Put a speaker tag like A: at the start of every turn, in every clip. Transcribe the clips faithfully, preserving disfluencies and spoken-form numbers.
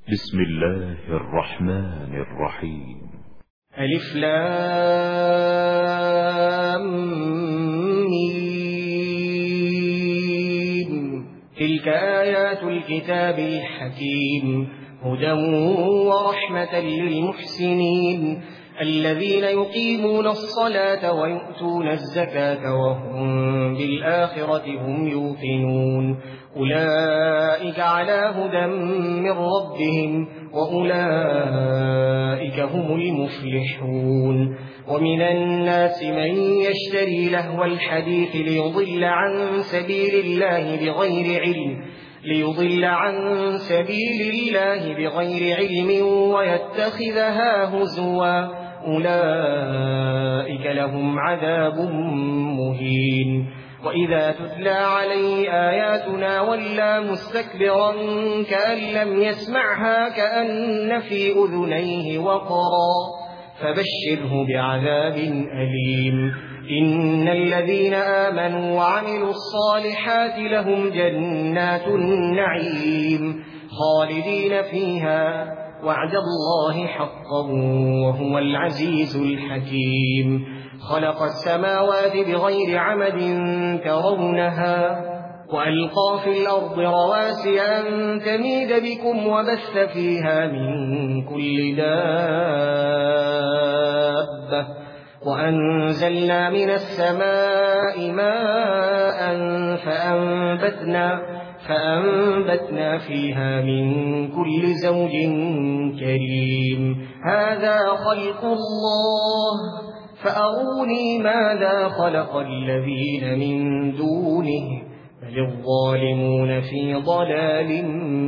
A: بسم الله الرحمن الرحيم.
B: ألف لام ميم. تلك آيات الكتاب الحكيم، هدى ورحمة للمحسنين الذين يقيمون الصلاة ويؤتون الزكاة وهم بالآخرة هم يوقنون. أولئك على هدى من ربهم وأولئك هم المفلحون. ومن الناس من يشتري لهو الحديث ليضل عن سبيل الله بغير علم ليضل عن سبيل الله بغير علم ويتخذها هزوا، أولئك لهم عذاب مهين. وإذا تتلى عليه آياتنا ولى مستكبرا كأن لم يسمعها كأن في أذنيه وقرا، فبشره بعذاب أليم. إن الذين آمنوا وعملوا الصالحات لهم جنات النعيم خالدين فيها، وعد الله حقا وهو العزيز الحكيم. خلق السماوات بغير عمد ترونها وألقى في الأرض رواسي أن تميد بكم وبث فيها من كل دابة، وأنزلنا من السماء ماء فأنبتنا, فأنبتنا فيها من كل زوج كريم. هذا خلق الله فأروني ماذا خلق الذين من دونه، بل الظالمون في ضلال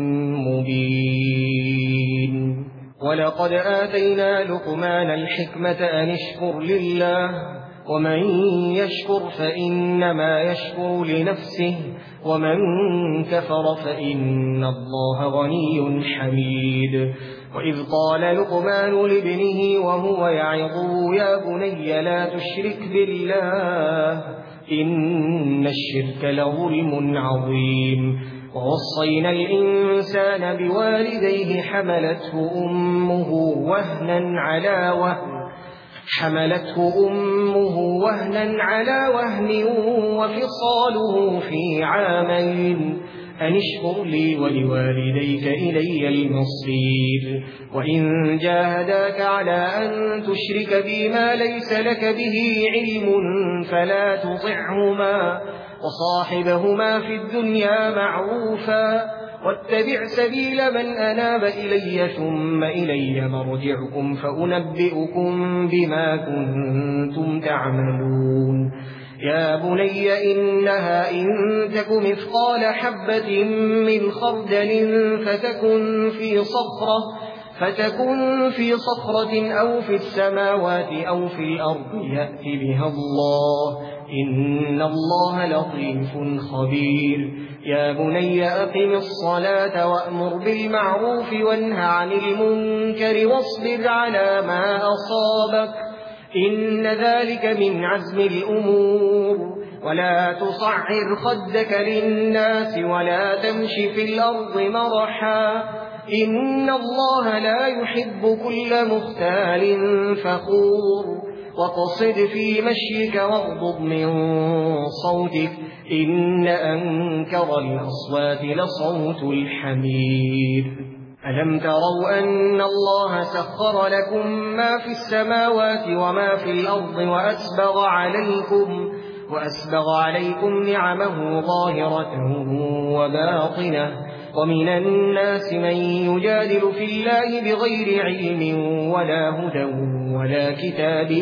B: مبين. ولقد آتينا لقمان الحكمة أن اشكر لله، ومن يشكر فإنما يشكر لنفسه، ومن كفر فإن الله غني حميد. وإذ قال لقمان لابنه وهو يعظه يا بني لا تشرك بالله إن الشرك لظلم عظيم. ووصينا الإنسان بوالديه حملته أمه وهنا على وهن حملته أمه وهنا على وهن وفصاله في عامين أن اشكر لي ولوالديك إلي المصير. وإن جاهداك على أن تشرك بي ما ليس لك به علم فلا تطعهما، وصاحبهما في الدنيا معروفا، واتبع سبيل من أناب إلي ثم إلي مرجعكم فأنبئكم بما كنتم تعملون. يا بني إنها إن تك مثقال حبة من خردل فتكن في صخرة فتكن في صخرة أو في السماوات أو في الأرض يأت بها الله، إن الله لطيف خبير. يا بني أقم الصلاة وأمر بالمعروف وانه عن المنكر واصبر على ما أصابك، إن ذلك من عزم الأمور. ولا تصعر خدك للناس ولا تمش في الأرض مرحا، إن الله لا يحب كل مختال فخور. وقصد في مشيك واغضض من صوتك، إن أنكر الأصوات لصوت الحمير. ألم تروا أن الله سخر لكم ما في السماوات وما في الأرض وأسبغ عليكم وأسبغ عليكم نعمه ظاهرة وباطنة. ومن الناس من يجادل في الله بغير علم ولا هدى ولا كتاب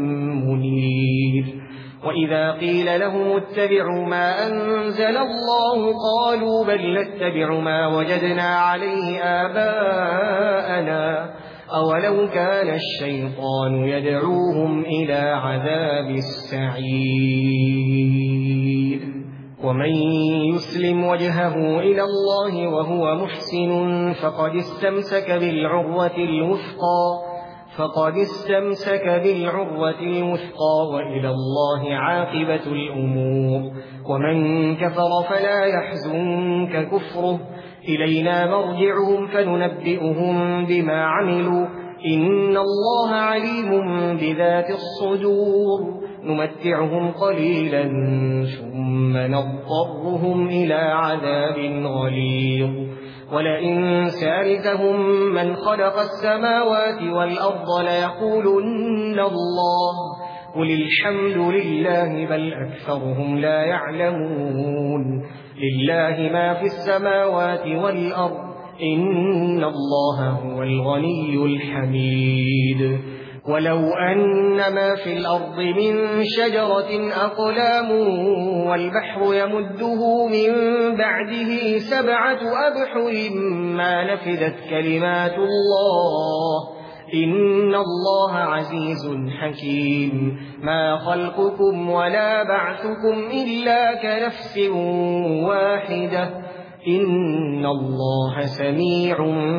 B: منير. وإذا قيل لهم اتبعوا ما أنزل الله قالوا بل نتبع ما وجدنا عليه آباءنا أولو كان الشيطان يدعوهم إلى عذاب السعير. ومن يسلم وجهه إلى الله وهو محسن فقد استمسك بالعروة الوثقى فقد استمسك بالعروة الوثقى وإلى الله عاقبة الأمور. ومن كفر فلا يحزنك كفره إلينا مرجعهم فننبئهم بما عملوا إن الله عليم بذات الصدور نمتعهم قليلا ثم نضطرهم إلى عذاب غليظ ولئن سألتهم من خلق السماوات والأرض ليقولن الله قل الحمد لله بل أكثرهم لا يعلمون لله ما في السماوات والأرض إن الله هو الغني الحميد ولو أن ما في الأرض من شجرة أقلام والبحر يمده من بعده سبعة أبحر ما نفدت كلمات الله إن الله عزيز حكيم ما خلقكم ولا بعثكم إلا كنفس واحدة إن الله سميع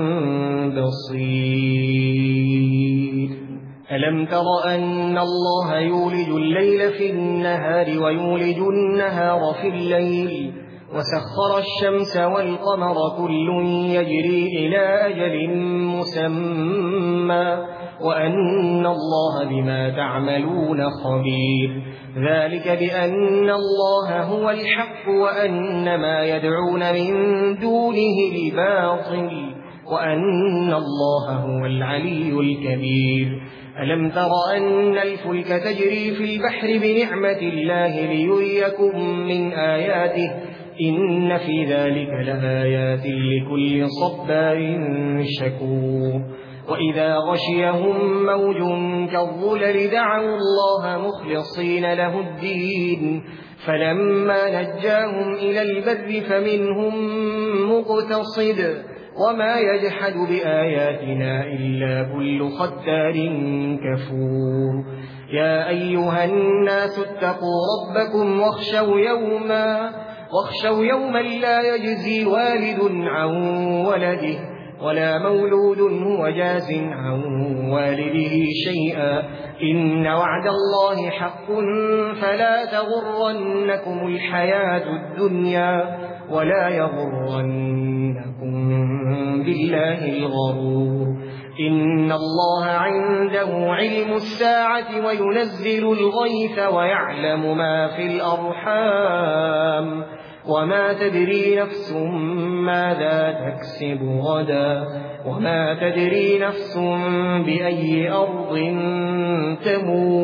B: بصير ألم تر أن الله يولج الليل في النهار ويولج النهار في الليل وسخر الشمس والقمر كل يجري إلى أجل مسمى وأن الله بما تعملون خبير ذلك بأن الله هو الحق وأن ما يدعون من دونه الباطل وأن الله هو العلي الكبير ألم تر أن الفلك تجري في البحر بنعمة الله ليريكم من آياته إن في ذلك لآيات لكل صبار شكور وإذا غشيهم موج كالظلل دعوا الله مخلصين له الدين فلما نجاهم إلى البر فمنهم مقتصد وما يجحد بآياتنا إلا كل ختار كفور يا أيها الناس اتقوا ربكم واخشوا يوما واخشوا يوما لا يجزي والد عن ولده ولا مولود هو جاز عن والده شيئا إن وعد الله حق فلا تغرنكم الحياة الدنيا ولا يغرنكم بالله الغرور إن الله عنده علم الساعة وينزل الغيث ويعلم ما في الأرحام وما تدري نفس ماذا تكسب غدا وما تدري نفس بأي أرض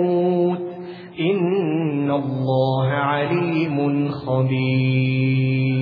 B: تموت إن الله عليم خبير